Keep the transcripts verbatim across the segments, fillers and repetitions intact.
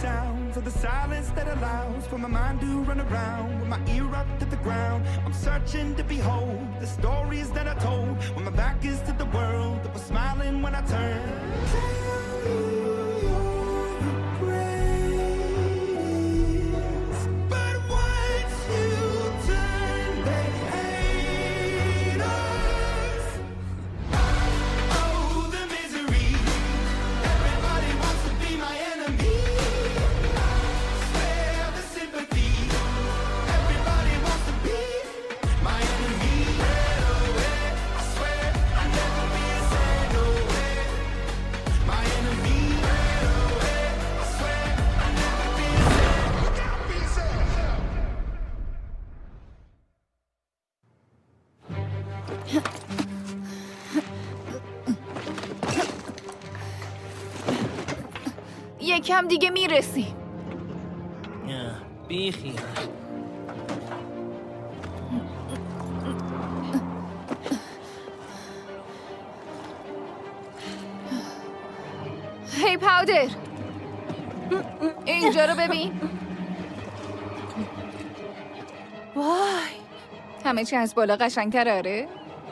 sounds of the silence that allows for my mind to run around with my ear up to the ground. I'm searching to behold the stories that I told when my back is to the world that was smiling when I turned. یکم دیگه میرسیم. بی خیال. هی پاودر، اینجا رو ببین. وای، همه چی از بالا قشنگ‌تر. آره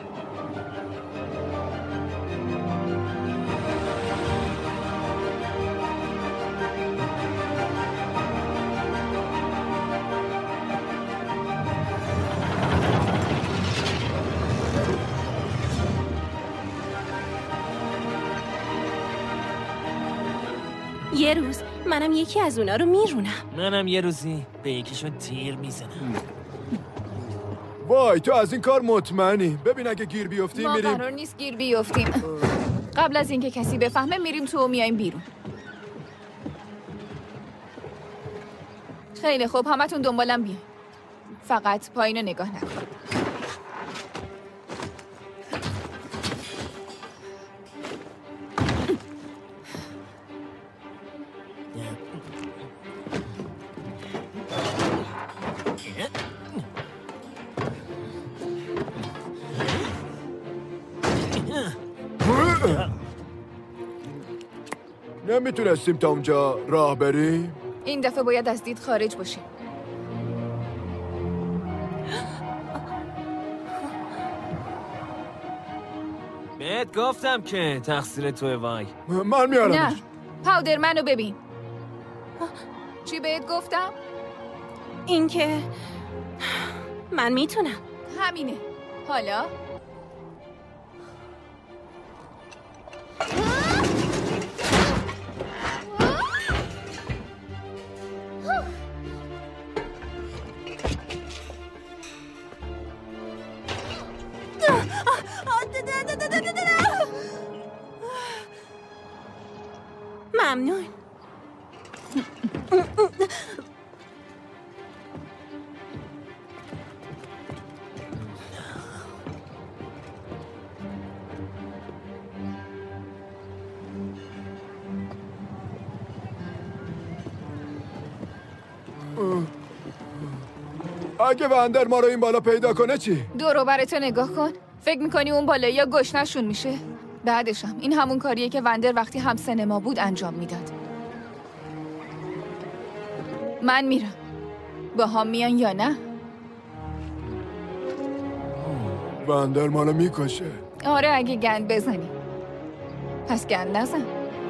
یه روز منم یکی از اونا رو میرونم. منم یه روزی به یکیشون تیر میزنم. وای تو از این کار مطمئنی؟ ببین اگه گیر بیفتیم ما میریم. قرار نیست گیر بیفتیم. قبل از اینکه کسی بفهمه میریم تو و میایم بیرون. خیلی خوب، همتون دنبالم بیاین. فقط پایین رو نگاه نکن. نمیتونستیم تا اونجا راه بریم؟ این دفعه باید از دید خارج باشیم. بهت گفتم که تقصیر توه. وای من میارمش. نه پاودر، منو ببین. چی بهت گفتم؟ این که من میتونم. همینه. حالا ممنون. اگه وندر ما رو این بالا پیدا کنه چی؟ دور و برتو نگاه کن. فکر میکنی اون بالا یا گشنشون میشه؟ بعدشم این همون کاریه که وندر وقتی هم سینما بود انجام میداد. من میرم. با هم میان یا نه؟ وندر ما رو میکشه. آره اگه گند بزنی. پس گند نزن.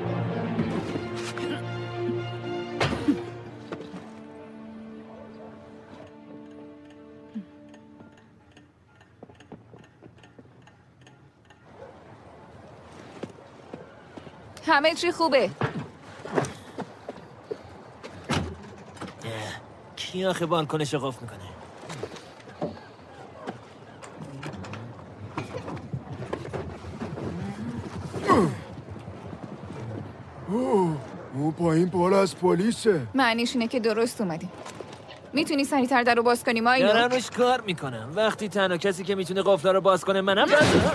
همه چی خوبه. کی آخه بالکنش قفل میکنه؟ اون پایین پر از پلیسه. معنیش اینه که درست اومدیم. میتونی سریعتر در رو باز کنی مایلو؟ دارم روش کار میکنم. وقتی تنها کسی که میتونه قفلا رو باز کنه منم بزنم.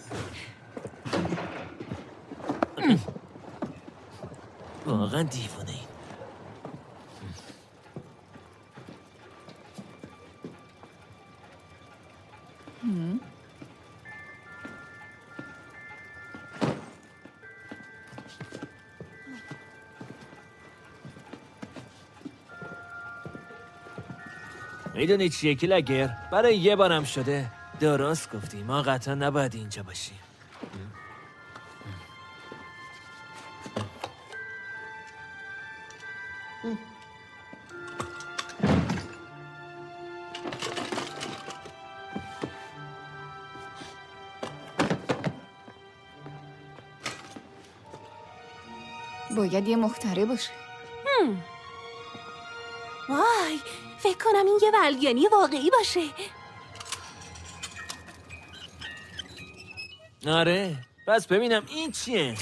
واقعا دیوانه این. میدونی چیه کلاگر؟ برای یه بارم شده. درست گفتی، ما قطعا نباید اینجا باشیم. باید یه مخترع باشه. هم. وای، فکر کنم این یه ولگنی واقعی باشه. آره، پس ببینم این چیه؟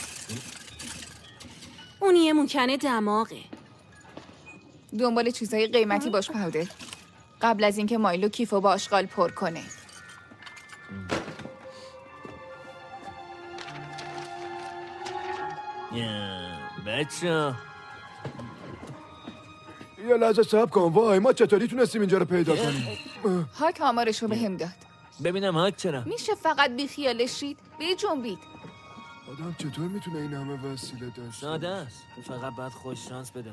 اون یه موکن دماغه. دنبال چیزای قیمتی باش پاودر، قبل از اینکه مایلو کیفو با آشغال پر کنه. بچه یه لحظه صبر کن. وای ما چطوری تونستیم اینجا رو پیدا کنیم؟ هاک آمارشو به هم داد. ببینم هاک چرا؟ میشه فقط بی خیالش شید؟ به جنبید. آدم چطور میتونه این همه وسیله داشته؟ ساده است، فقط باید خوش شانس بدونیم.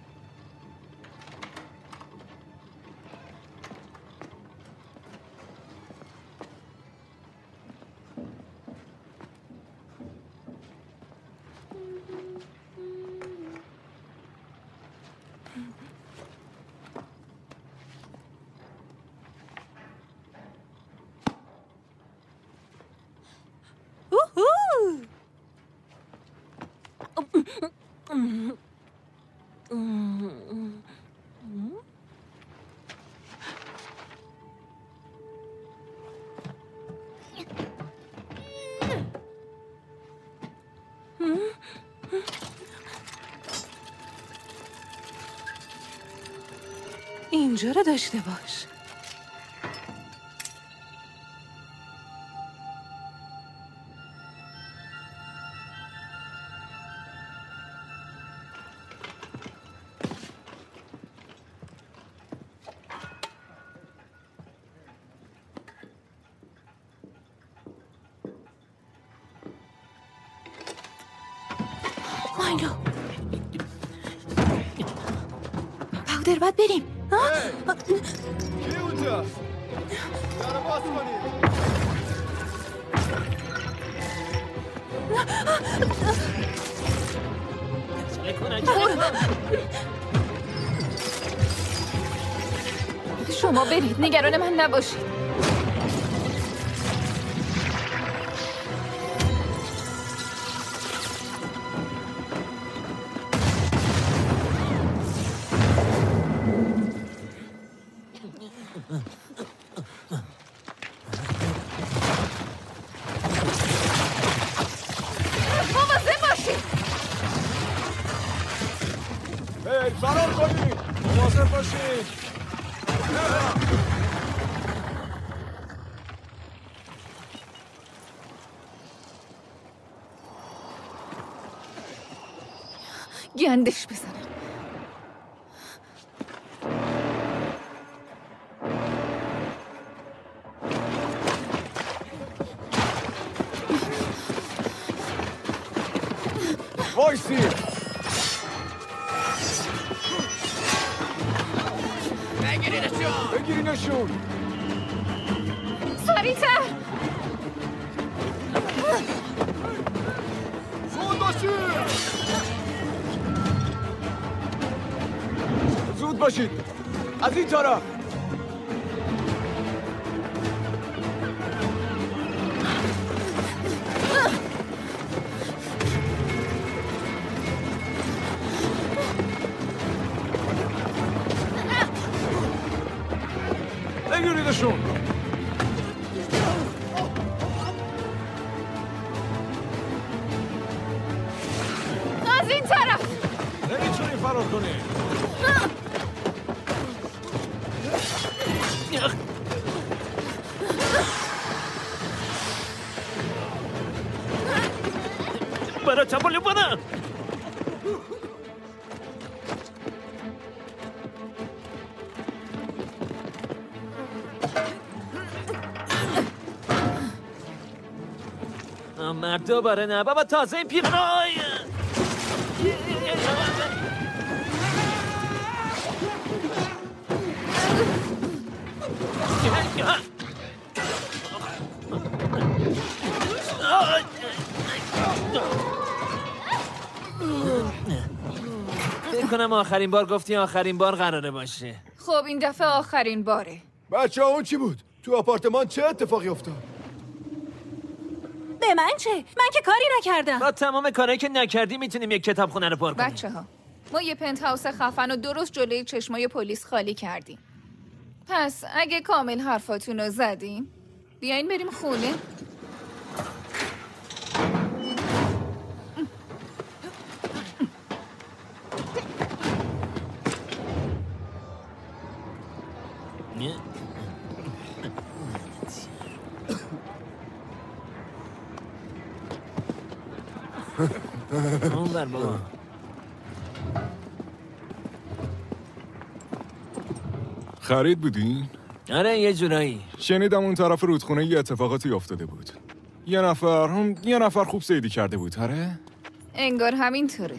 اینجا رو داشته باش. مایلو، پاودر باید بریم. کی اونجا؟ درو باز کنید. شما برید، نگران من نباشید. فرار کنید! مواظب باشید! گندش بزنم. وایسی! بگیرینشون! سریع‌تر! زود باشید! زود باشید! از این طرف! بگیریدشون! از این طرف! نمیتونی فرار کنی! برا چپالی برا! مرد دوباره نه بابا، تازه این پیرنای فکر کنم آخرین بار گفتی آخرین بار قراره باشه. خب این دفعه آخرین باره. بچه ها اون چی بود؟ تو آپارتمان چه اتفاقی افتاد؟ به من چه؟ من که کاری نکردم. با تمام کارهایی که نکردی میتونیم یک کتابخونه رو پر کنیم. بچه ها ما یه پنت هاوس خفن و درست جلوی چشمای پلیس خالی کردیم. پس اگه کامل حرفاتون رو زدین بیاین بریم خونه. اون بر بابا. خرید بودین؟ آره یه جورایی. شنیدم اون طرف رودخونه یه اتفاقاتی افتاده بود. یه نفر هم یه نفر خوب صیدی کرده بود، آره؟ انگار همینطوره.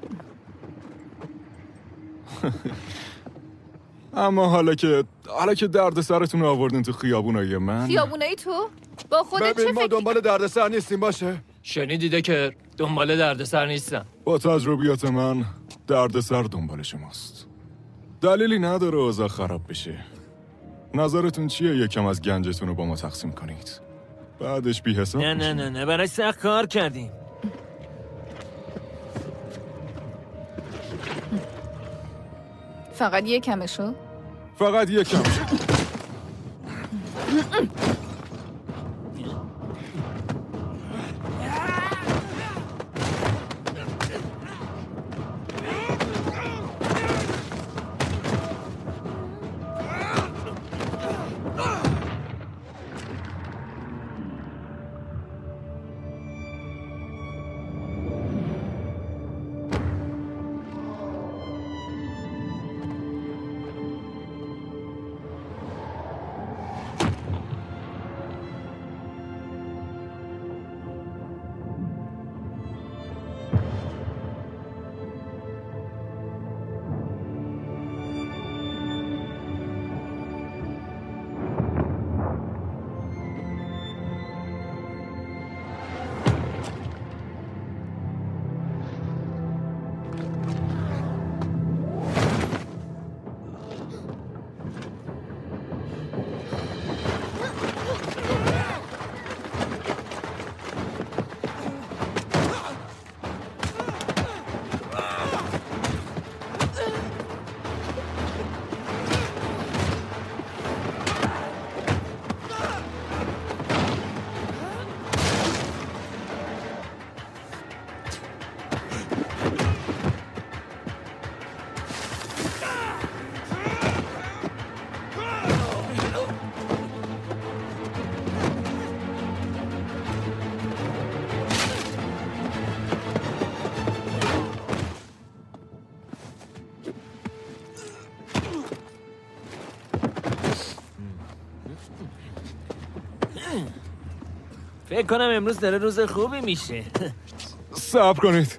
اما حالا که حالا که درد سرتون رو آوردین تو خیابونای من. خیابونای تو؟ با خودت چه ببین ما فکر؟ دنبال دردسر نیستیم باشه. شنی دیده که دنبال دردسر نیستم. با تجربیات من دردسر دنبال شماست. دلیلی نداره اوضاع خراب بشه. نظرتون چیه یکم از گنجتون رو با ما تقسیم کنید؟ بعدش بی حساب نه نه نه نه برای سخت کار کردیم. فقط یه کمشو؟ فقط یکم. فکر کنم امروز داره روز خوبی میشه. صبر کنید.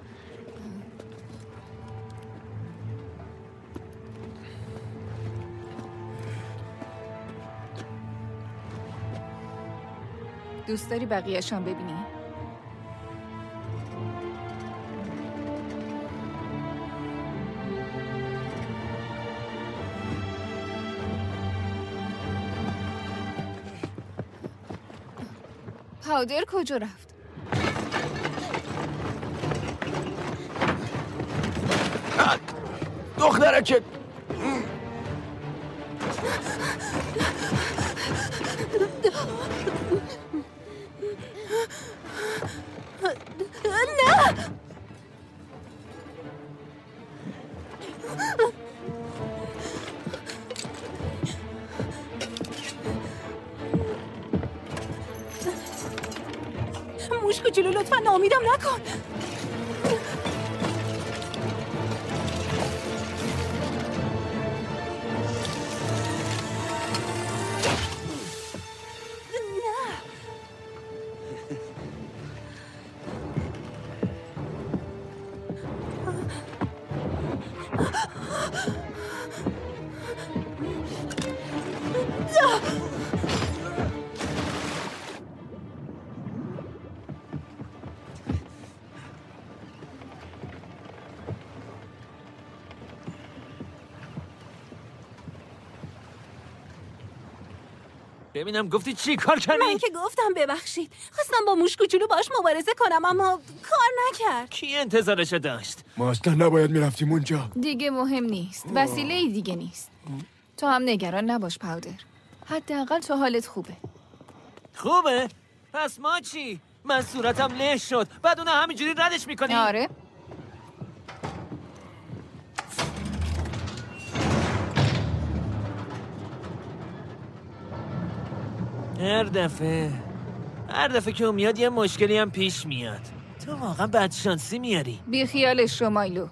دوست داری بقیه‌شان ببینی؟ پاودر کجا رفت؟ دخترکت موش کوچولو لطفا ناامیدم نکن. ببینم گفتی چی کار کردی؟ من که گفتم ببخشید. خواستم با موش کوچولو باش مبارزه کنم اما کار نکرد. کی انتظارش داشت؟ ما اصلا نباید میرفتیم اونجا. دیگه مهم نیست. وسیله دیگه نیست. تو هم نگران نباش پاودر. حداقل تو حالت خوبه. خوبه؟ پس ما چی؟ من صورتم له شد. بعد اون همینجوری ردش میکنی؟ آره. هر دفعه هر دفعه که اون میاد یه مشکلی هم پیش میاد. تو واقعا بدشانسی میاری. بی خیالش رو مایلو.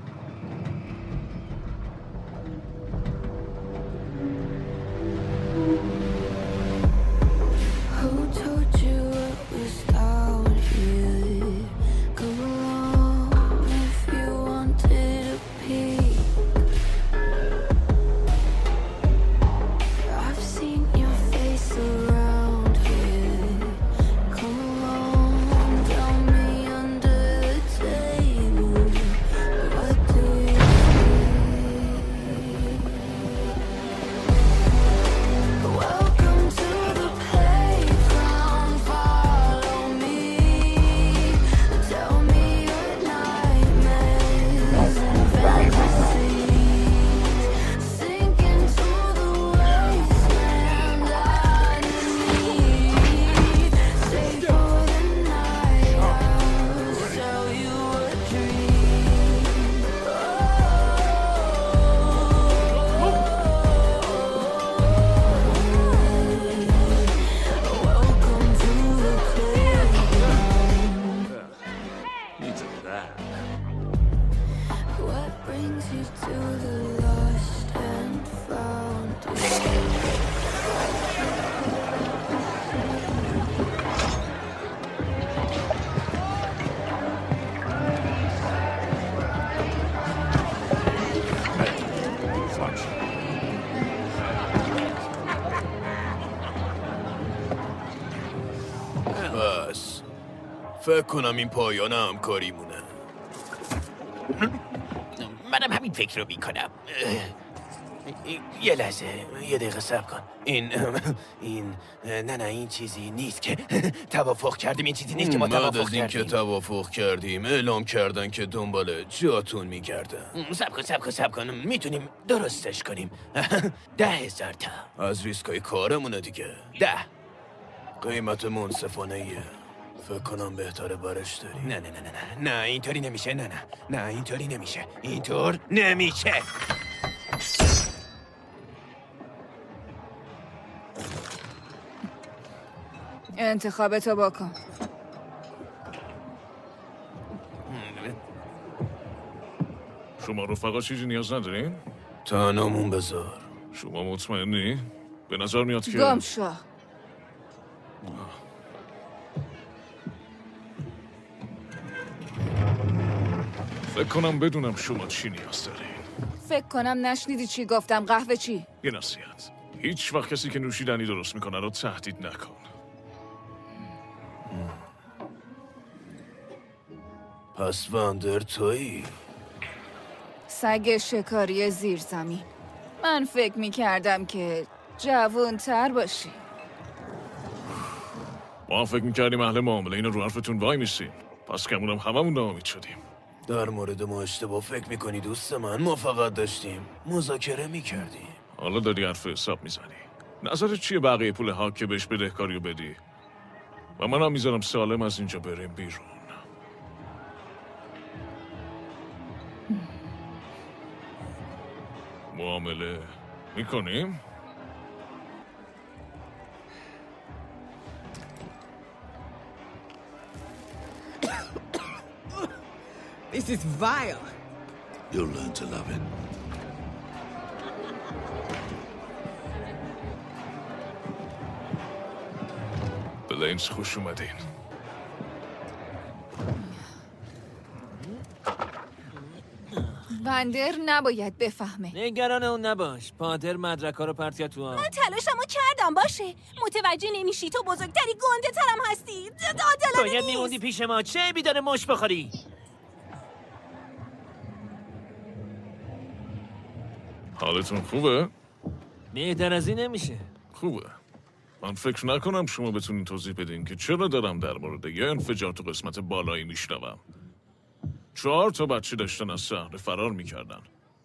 بس فکر کنم این پایان همکاریمونه. منم همین فکر رو میکنم. یه لحظه، یه دقیقه صبر کن. این این نه نه این چیزی نیست که توافق کردیم. این چیزی نیست که ما توافق کردیم. بعد از این که توافق کردیم اعلام کردن که دنبال جاتون میگردن. صبر کن صبر کن صبر کن میتونیم درستش کنیم. ده هزار تا از ریسکای کارمونه دیگه. ده قیمت منصفانه ایه. فکر کنم بهتره برش داری. نه نه نه نه نه اینطوری نمیشه. نه نه نه اینطوری نمیشه. اینطور نمیشه. انتخابتو بکن. شما رفقا چیزی نیاز ندارین؟ تنامون بذار. شما مطمئنی؟ به نظر میاد که گم شو. فکر کنم بدونم شما چی نیاز دارین. فکر کنم نشنیدی چی گفتم. قهوه چی؟ یه نصیحت، هیچ وقت کسی که نوشیدنی درست میکنه رو تهدید نکن. پس وندر تویی؟ سگ شکاری زیر زمین. من فکر میکردم که جوون تر باشی. ما فکر میکردیم اهل معامله اینو رو حرفتون وای میسیم. پس کمونم هممون ناامید شدیم. در مورد ما اشتباه فکر میکنی دوست من. ما فقط داشتیم مذاکره میکردیم. حالا داری حرف حساب میزنی. نظرت چیه بقیه پول هاک که بهش بدهکاریو بدی؟ و منم میذارم سالم از اینجا بریم بیرون. معامله میکنیم؟ This is vile. You'll learn to love it. بلینز خوش اومدین. وندر نباید بفهمه. نگران اون نباش. پادر مدرک‌ها رو پرت تو هم. من تلاشمو کردم باشه. متوجه نمیشی تو بزرگتری گنده ترم هستی. عادلانه باید نیست. میموندی پیش ما. چه بیداره مش بخوری؟ حالتون خوبه؟ بهتر از این نمیشه. خوبه. من فکر نکنم شما بتونین توضیح بدین که چرا دارم در مورد یه انفجار تو قسمت بالایی میشنوم. چهار تا بچه داشتن از شهر فرار میکردن.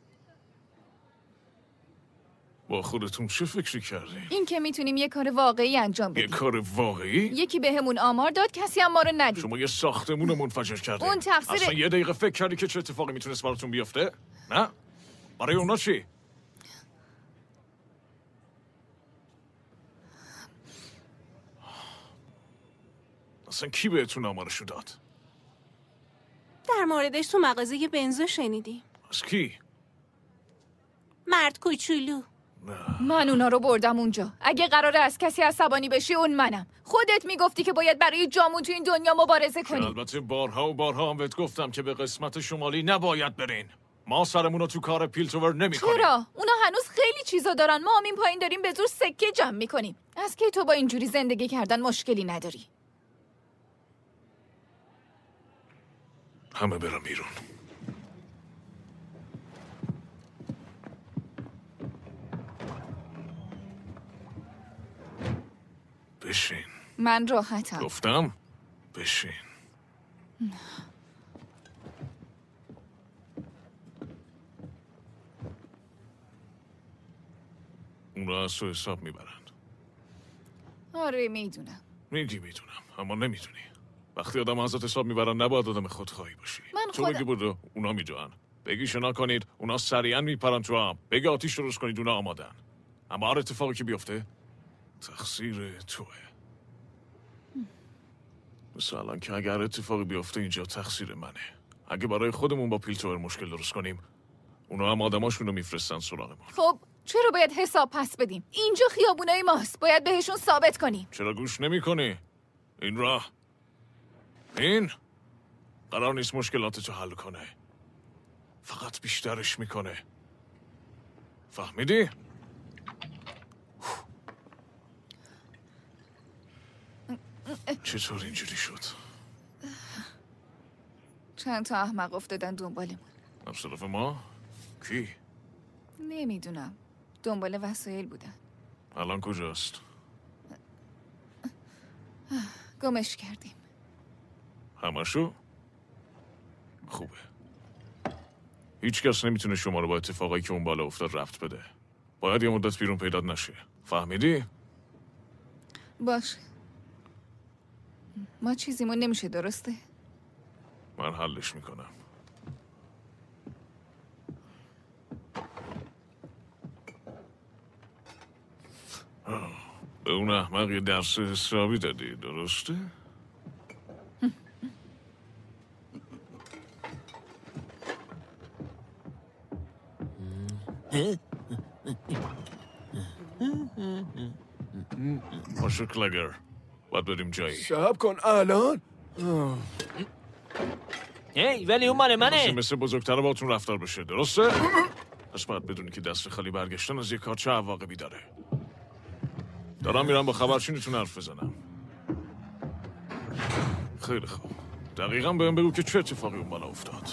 با خودتون چه فکری کردین؟ این که میتونیم یه کار واقعی انجام بدیم. یه کار واقعی؟ یکی بهمون آمار داد، کسی هم ما رو ندید. شما یه ساختمون رو منفجر کردین. اون تقصیر اصلا یه دقیقه فکر کردی که چه اتفاقی میتونست براتون بیفته؟ نه؟ برای اونا چی؟ اصلا کی بهتون آمارشو داد؟ در موردش تو مغازه بنزو شنیدیم. از کی؟ مرد کوچولو. من اونا رو بردم اونجا. اگه قراره از کسی عصبانی بشی اون منم. خودت میگفتی که باید برای جامون تو این دنیا مبارزه کنی. البته بارها و بارها هم بهت گفتم که به قسمت شمالی نباید برین. ما سرمون رو تو کار پیلتوور نمی‌کنیم. چرا؟ اونا هنوز خیلی چیزا دارن. ما هم این پایین داریم به زور سکه جمع میکنیم. از کی تو با اینجوری زندگی کردن مشکلی نداری؟ همه برم بیرون. بشین. من راحتم. گفتم بشین. اونا از تو حساب میبرند. آره میدونم. میگی میدونم اما نمیدونی. وقتی آدم ازت حساب میبرن نباید آدم خودخواهی باشی. من تو خودم... بگی بودو اونا میدونن. بگی شنا کنید اونا سریعا میپرن تو هم. بگی آتیش درست کنید اونا آمادن. اما هر اتفاقی که بیفته تقصیر توه. مثل الان که اگر اتفاقی بیفته اینجا تقصیر منه. اگه برای خودمون با پیلتوور مشکل درست کنیم اونا هم آدماشون رو میفرستن سراغمون. خب چرا باید حساب پس بدیم؟ اینجا خیابونای ماست. باید بهشون ثابت کنیم. چرا گوش نمی کنی؟ این راه این قرار نیست مشکلاتتو حل کنه. فقط بیشترش میکنه. فهمیدی؟ چطور اینجوری شد؟ چند تا احمق افتادن دنبالمون. از طرف ما؟ کی؟ نمیدونم. دنبال وسایل بودن. الان کجاست؟ گمش کردیم. همشو؟ خوبه. هیچ کس نمیتونه شما رو با اتفاقایی که اون بالا افتاد ربط بده. باید یه مدت بیرون پیدا نشه. فهمیدی؟ باشه. ما چیزیمون نمیشه درسته؟ من حلش میکنم. به اون احمق یه درس حسابی دادی درسته؟ پاشو کلگر باید بریم جایی. صبر کن الان. هی ولی اون مال منه. مثل بزرگتر باتون رفتار بشه درسته؟ پس باید بدونی که دست خالی برگشتن از یه کار چه عواقبی داره. دارم میرم با خبرچینتون حرف بزنم. خیلی خوب. دقیقاً بهم بگو که چه اتفاقی اون بالا افتاد.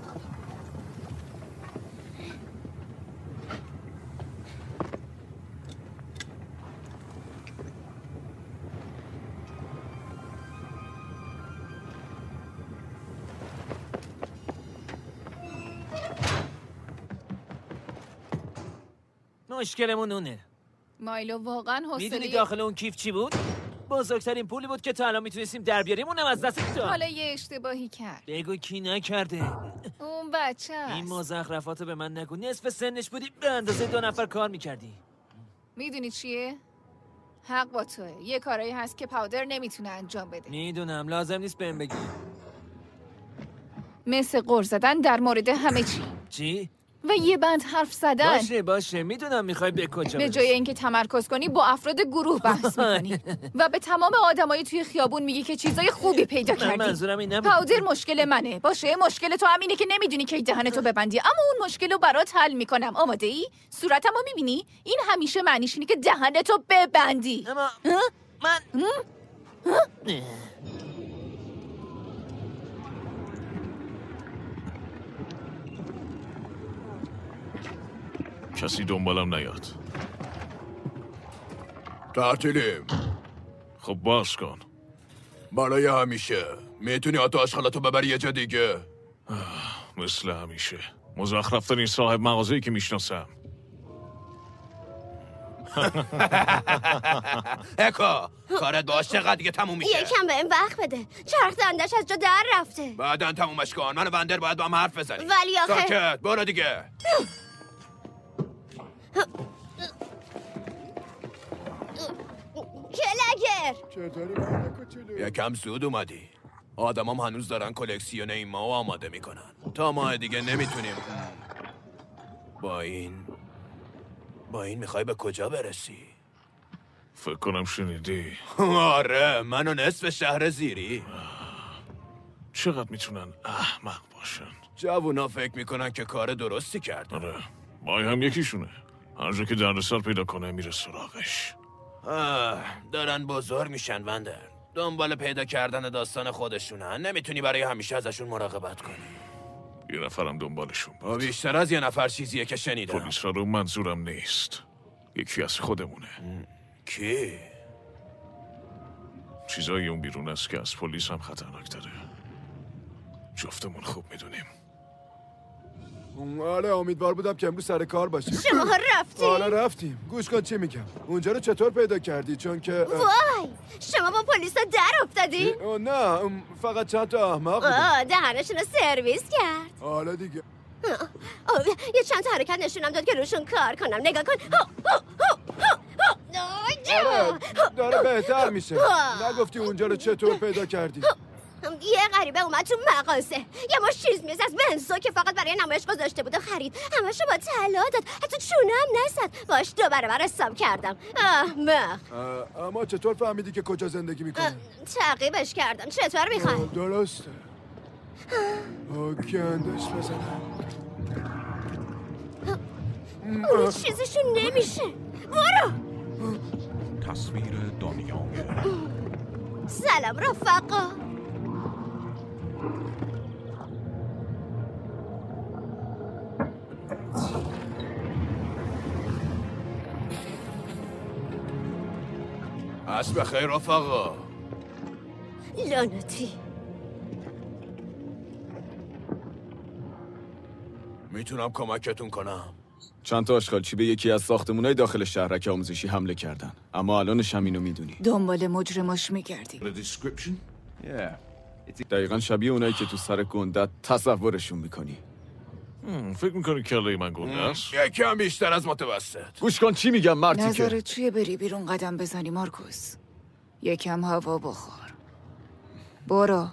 مشکلمون اونه. مایلو واقعا حوصله. میدونی داخل اون کیف چی بود؟ بزرگترین پولی بود که تا الان میتونستیم در بیاریم. اونم از دست داد. حالا یه اشتباهی کرد. بگو کی نکرده؟ اون بچه است. این مزخرفاتو به من نگو. نصف سنش بودی به اندازه دو نفر کار میکردی. میدونی چیه؟ حق با توه. یه کارایی هست که پاودر نمیتونه انجام بده. میدونم لازم نیست بهم بگی. مثل غر زدن در مورد همه چی. چی؟ و یه بند حرف زدن. باشه باشه میدونم میخوای به کجا به جای اینکه تمرکز کنی با افراد گروه بحث میکنی و به تمام آدمای توی خیابون میگی که چیزای خوبی پیدا کردی. منظورم این نبود. پاودر مشکل منه. باشه مشکل تو همینه که نمیدونی کی دهنتو ببندی، اما اون مشکل رو برات حل میکنم. آماده ای؟ صورتمو میبینی؟ این همیشه معنیش اینه که دهنتو ببندی. اما من کسی دنبالم نیاد. تعطیلیم. خب باز کن. برای همیشه. میتونی آتو آشغالاتو ببری یه جا دیگه؟ مثل همیشه. مزخرفترین صاحب مغازه‌ای که میشناسم. اکو کارت باش چقدر دیگه تموم میشه؟ یکم بهم وقت بده. چرخ دندش از جا در رفته. بعدن تمومش کن. من و وندر باید با هم حرف بزنیم. ولی آخه ساکت برو دیگه. کلگر یکم زود اومدی. آدمام هنوز دارن کلکسیون این ماهو آماده میکنن. تا ماه دیگه نمیتونیم. با این با این میخوای به کجا برسی؟ فکر کنم شنیدی. آره منو نصف شهر زیری. چقدر میتونن احمق باشن. جوونا فکر میکنن که کار درستی کردن. آره مای هم یکیشونه. هر جا که دردسر پیدا کنه میره سراغش. آه دارن بزرگ میشن وندر. دنبال پیدا کردن داستان خودشونن. نمیتونی برای همیشه ازشون مراقبت کنی. یه نفرم دنبالشون بود. بیشتر از یه نفر چیزیه که شنیدم. پلیس رو منظورم نیست. یکی از خودمونه. کی؟ چیزایی اون بیرون است که از پلیس هم خطرناک تره. جفتمون خوب میدونیم. آره امیدوار بودم که امروز سر کار باشیم. شما رفتیم؟ آره رفتیم. گوش کن چی میگم. اونجا رو چطور پیدا کردی؟ چون که وای شما با پلیس در افتادی؟ نه فقط چند تا احمق بودن. دهنشون رو سرویس کرد. حالا دیگه آه، یه چند تا حرکت نشونم داد که روشون کار کنم. نگاه کن. آره داره بهتر میشه. نگفتی اونجا رو چطور پیدا کردی؟ یه غریبه اومد تو مغازه. یه مش چیز میز از بنزو که فقط برای نمایش گذاشته بود و خرید. همشو با طلا داد. حتی چونه هم نزد. باش دو برابر حساب کردم. احمق. اما چطور فهمیدی که کجا زندگی میکنه؟ تعقیبش کردم. چطور میخوای؟ درسته. گندش بزنم. اون چیزشون نمیشه. برو. تصویر دنیای سلام رفقا. عصر بخیر رفقا. لعنتی. میتونم کمکتون کنم؟ چند تا آشغالچی به یکی از ساختمونای داخل شهرک آموزشی حمله کردن. اما الانش هم اینو میدونی. دنبال مجرماش میگردی. دقیقا شبیه اونایی که تو سر گندت تصورشون میکنی. فکر میکنی کله من گنده است؟ یکم بیشتر از متوسط. گوش کن چی میگم مرتی که نظرت چیه بری بیرون قدم بزنی مارکوس؟ یکم هوا بخور. برو.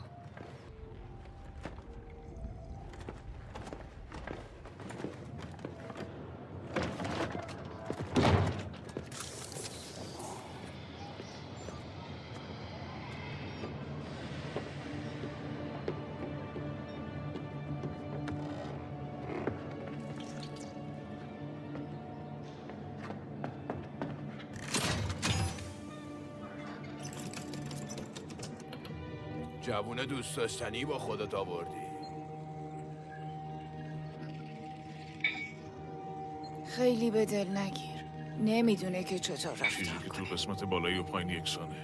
جوونه دوست داشتنی با خودت آوردی. خیلی به دل نگیر. نمیدونه که چطور رفتار چیزی که تو قسمت بالایی و پایین یکسانه.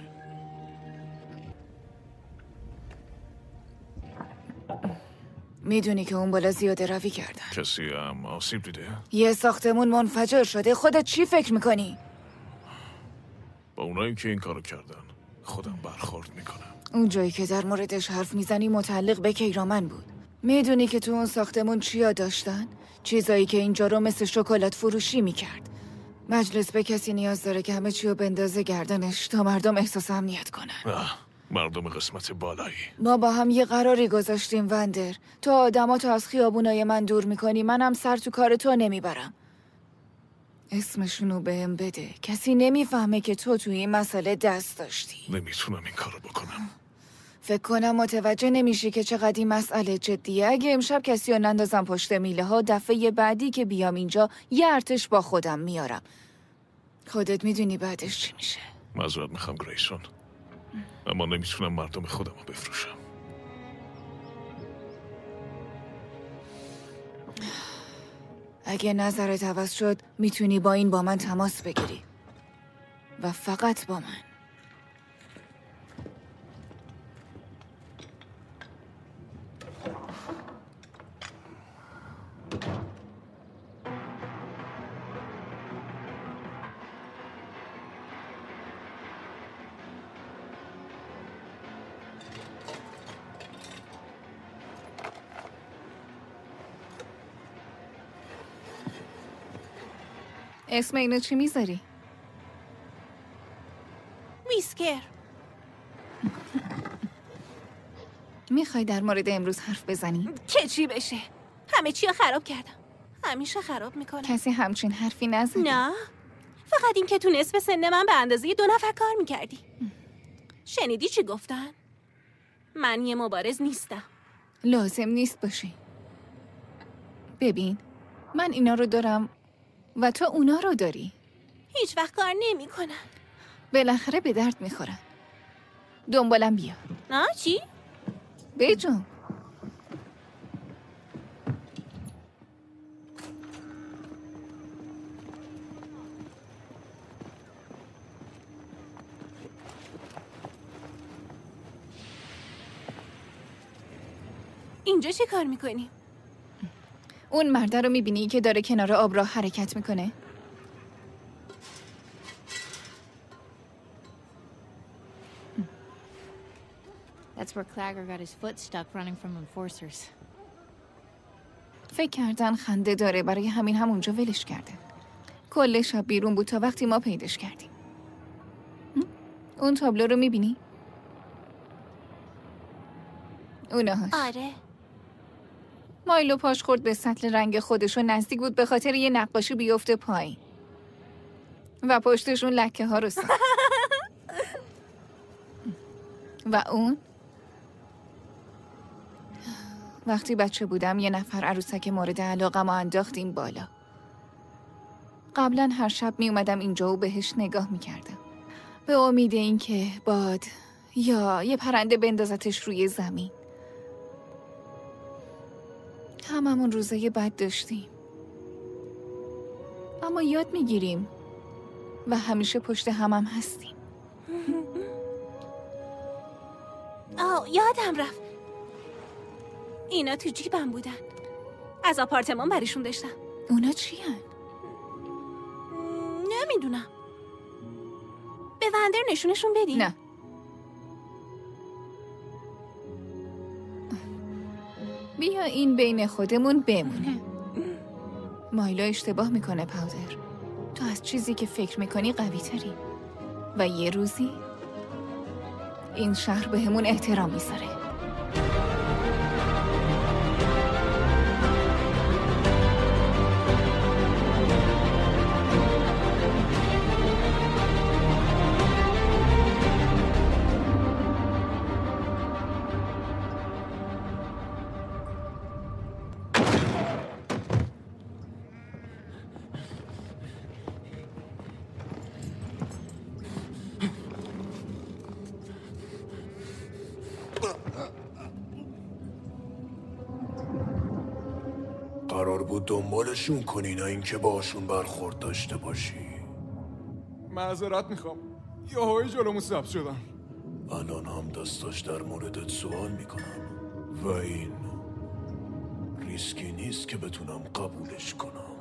میدونی که اون بالا زیاده روی کردن. کسی هم آسیب دیده؟ یه ساختمون منفجر شده. خودت چی فکر میکنی؟ با اونایی که این کارو کردن خودم برخورد میکنم. اون جایی که در موردش حرف میزنی متعلق به کیرامن بود. میدونی که تو اون ساختمون چیا داشتن؟ چیزایی که اینجا رو مثل شکلات فروشی میکرد. مجلس به کسی نیاز داره که همه چی رو بندازه گردنش تا مردم احساس امنیت کنن. نه مردم قسمت بالایی. ما با هم یه قراری گذاشتیم وندر. تو آدماتو از خیابونای من دور میکنی، منم سر تو کار تو نمیبرم. اسمشونو بهم بده. کسی نمیفهمه که تو توی این مسئله دست داشتی. نمیتونم این کارو بکنم. فکر کنم متوجه نمیشی که چقدر این مسئله جدیه. اگه امشب کسی رو نندازم پشت میله ها، دفعه بعدی که بیام اینجا یه ارتش با خودم میارم. خودت میدونی بعدش چی میشه. معذرت میخوام گریسون، اما نمیتونم مردم خودم رو بفروشم. اگه نظرت عوض شد میتونی با این با من تماس بگیری. و فقط با من. اسم اینو چی میذاری؟ ویسکر. میخوای در مورد امروز حرف بزنی؟ که چی بشه؟ همه چی رو خراب کردم. همیشه خراب میکنم. کسی همچین حرفی نزد؟ نه، فقط این که تو نصف سن من به اندازه دو نفر کار میکردی. شنیدی چی گفتن؟ من یه مبارز نیستم. لازم نیست باشی. ببین، من اینا رو دارم و تو اونا رو داری. هیچ وقت کار نمی کنن. بالاخره به درد میخورن. دنبالم بیا. نه چی؟ بجون. اینجا چه کار میکنی؟ اون مرده رو میبینی که داره کنار آب راه حرکت میکنه؟ That's where Clagger got his foot stuck running from enforcers. فکر کردن خنده داره، برای همین همونجا ولش کرده. کل شب بیرون بود تا وقتی ما پیداش کردیم. اون تابلو رو میبینی؟ اونهاش. آره. مایلو پاش خورد به سطل رنگ خودش و نزدیک بود به خاطر یه نقاشی بیفته پایین. و پشتشون لکه ها رو ساخت. و اون وقتی بچه بودم یه نفر عروسک مورد علاقه ما انداختیم بالا. قبلا هر شب می اومدم اینجا و بهش نگاه می کردم. به امید این که باد یا یه پرنده بندازتش روی زمین. هممون روزای بد داشتیم. اما یاد می گیریم و همیشه پشت همم هستیم. آه یادم رفت. اینا تو جیبم بودن. از آپارتمان برشون داشتم. اونا چی هن؟ نمیدونم. به وندر نشونشون بدین؟ نه. بیا این بین خودمون بمونه. مایلا اشتباه میکنه پاودر. تو از چیزی که فکر میکنی قوی تری. و یه روزی این شهر به همون احترام میذاره. قرار بود دنبالشون کنی نه اینکه باشون برخورد داشته باشی. معذرت میخوام، یهویی جلومو ثبت شدم. الان هم دستاش در موردت سوال میکنم و این ریسکی نیست که بتونم قبولش کنم.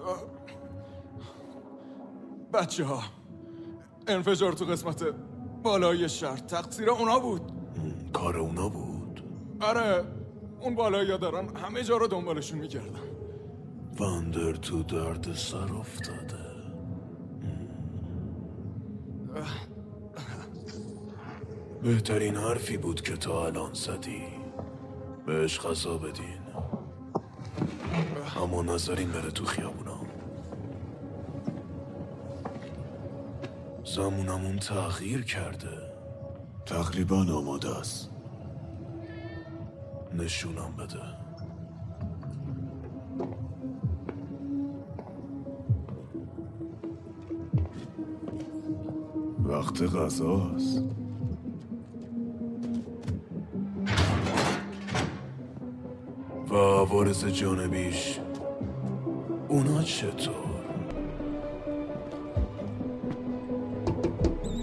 بچه ها انفجار تو قسمت بالای شهر تقصیر اونا بود. کار اونا بود؟ آره، اون بالایی ها دارن همه جا رو دنبالشون میکردن. وندر تو درد سر افتاده. بهترین حرفی بود که تا الان زدی. بهش غذا بدین. اما نذارین بره تو خیابونا. زمونمون تغییر کرده. تقریبا آماده است. نشونم بده. وقت غذاست. و عوارض جانبیش اونا چطور؟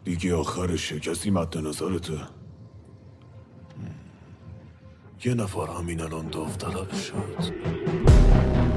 دیگه آخرشه. کسی مد نظرته؟ یه نفر همین الان داوطلب شد.